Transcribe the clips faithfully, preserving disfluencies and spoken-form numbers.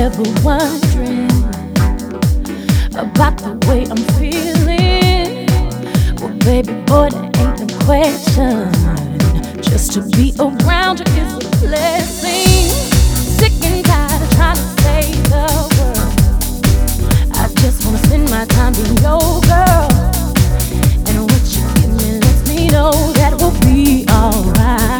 ever wondering about the way I'm feeling? Well, baby boy, that ain't no question. Just to be around you is a blessing. Sick and tired of trying to save the world. I just wanna spend my time being your girl, and what you give me lets me know that we'll be alright.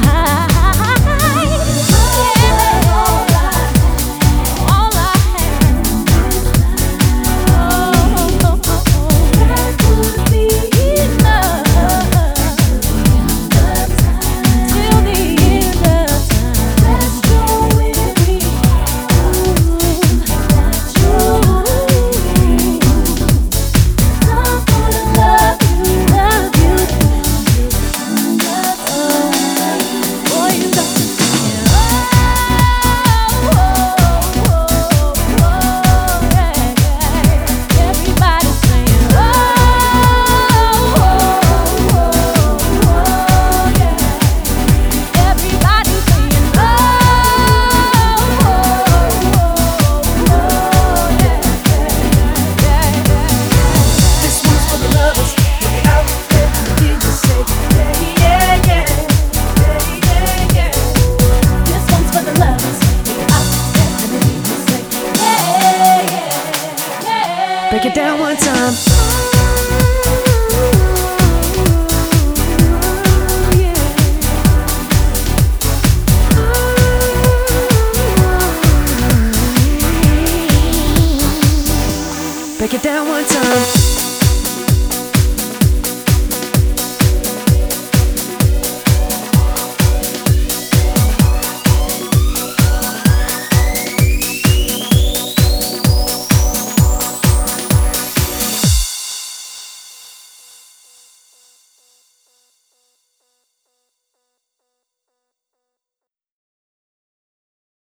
Break it down one time. Break it down one time.